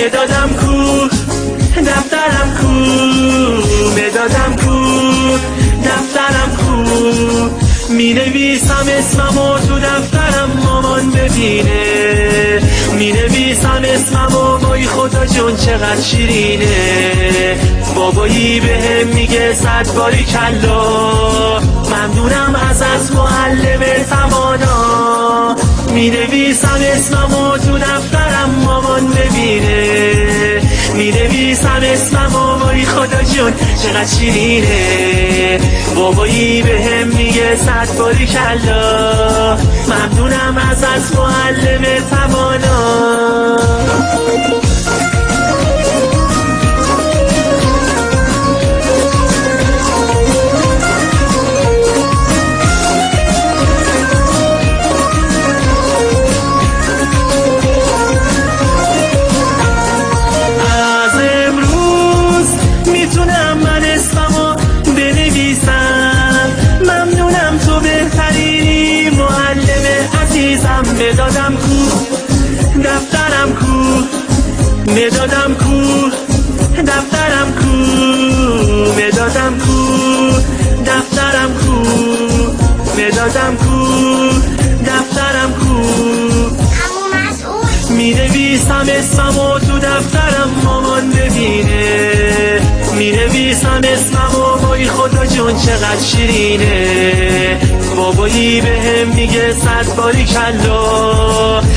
مدادم کو، دفترم کو، مدادم کو، دفترم کو. می نویسم اسممو تو دفترم مامان ببینه، می نویسم اسممو وای خدا جون چقدر شیرینه. بابایی بهم میگه صد باری کلا، ممنونم ازت معلم توانا. می نویسم اسممو تو دفترم مامان ببینه، می نویسم اسممو وای خدا جون چقدر شیرینه. بابایی بهم میگه صد باری کلا، ممنونم ازت معلم توانا. مدادم کو، دفترم کو، مدادم کو، دفترم کو، مدادم کو، دفترم کو، مدادم کو، دفترم کو. می نویسم اسممو تو دفترم مامان ببینه، می نویسم اسممو وای خدا جون چقدر شیرینه. بابایی بهم میگه صد باری کلا،